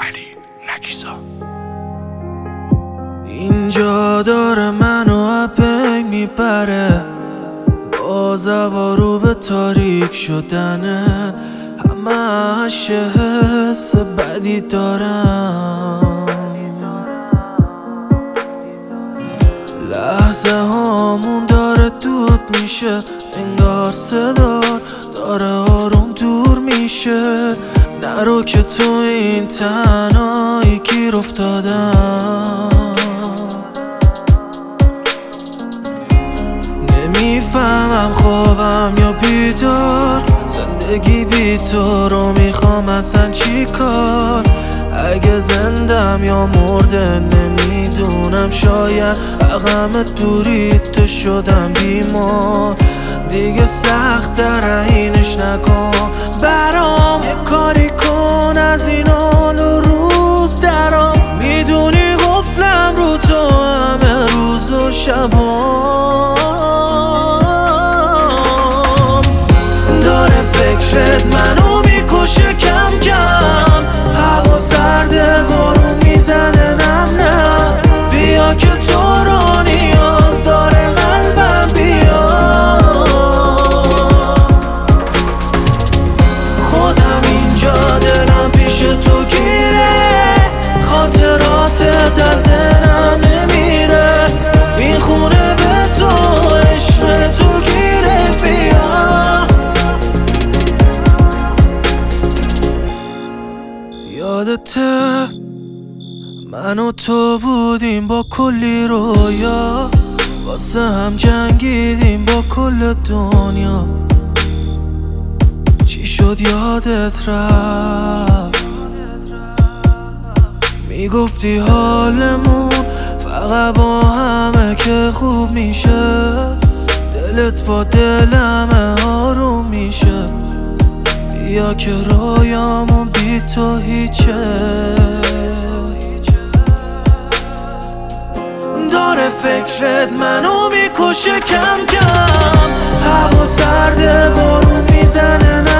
علی نکیسا. اینجا داره منو اپنگ میبره، با رو به تاریک شدنه، همه حس بدی دارم. لحظه هامون داره دود میشه، انگار صدا داره آروم دور میشه. نرو که تو این تنهایی گیر افتادم، نمیفهمم خوابم یا بیدار، زندگی بی تو رو میخوام اصلا چی کار. اگه زندم یا مرده نمیدونم، شاید عقم دوریت شدم بیمار. دیگه سخت در اینش نکن برام، یه کاری کن از این حال و روز درام. میدونی قفلم رو تو همه روز و شبام. داره فکرت منو میکشه کم کم، هوا سرده بارون میزنه نم نم. بیا که تو رو نیاز داره قلبم، بیا. خودم اینجا دلم پیش تو گیره، خاطراتت از ذهنم نمیره. این خونه به تو عشق تو گیره، بیا. یادته من و تو بودیم با کلی رویا، واسه هم جنگیدیم با کل دنیا. چی شد یادت رفت؟ میگفتی حالمون فقط با همه که خوب میشه، دلت با دلم آروم میشه. بیا که رویامون بی تو هیچه. داره فکرت منو میکشه کم کم، هوا سرده بارون میزنه